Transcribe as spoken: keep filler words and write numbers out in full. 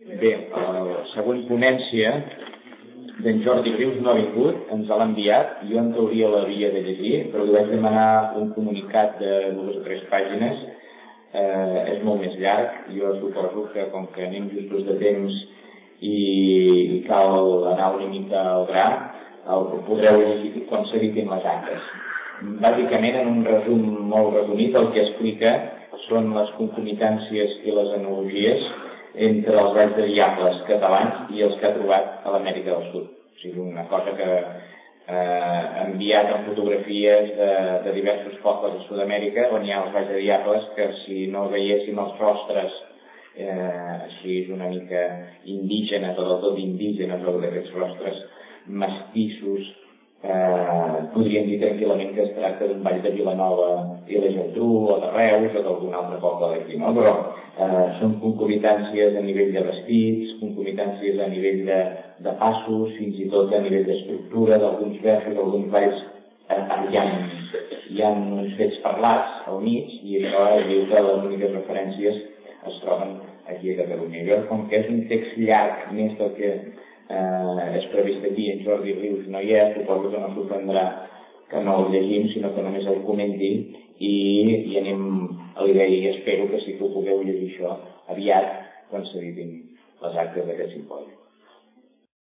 Bé, la següent ponència d'en Jordi Rius no ha vingut, ens l'ha enviat, jo en teoria l'havia de llegir, però li vaig demanar un comunicat de dues o tres pàgines, eh, és molt més llarg, jo suposo que com que anem justos de temps i, i cal anar una mica al gra, el podreu llegir quan s'editin les actes. Bàsicament, en un resum molt resumit, el que explica són les concomitàncies i les analogies entre els balls de diables catalans i els que ha trobat a l'Amèrica del Sud. O sigui, una cosa que eh, ha enviat en fotografies de, de diversos pobles de Sud-amèrica on hi ha els balls de diables que si no veiéssim els rostres eh, així una mica indígenes o del tot indígenes o d'aquests rostres mestissos, Eh, podríem dir tranquil·lament que es tracta d'un ball de Vilanova i la Geltrú o de Reus o d'algun altre poble d'aquí, no? Però eh, són concomitàncies a nivell de vestits, concomitàncies a nivell de, de passos, fins i tot a nivell d'estructura d'alguns versos, d'alguns balls eh, hi, ha, hi ha uns fets parlats al mig i això diu que les úniques referències es troben aquí a Catalunya. Jo, com que és un text llarg, més del que Eh, és previst aquí, en Jordi Rius no hi és, suposo que no sorprendrà que no el llegim, sinó que només el comenti i, i anem a l'idea i espero que sí que ho pugueu llegir això aviat quan s'editin les actes d'aquest simpòsium.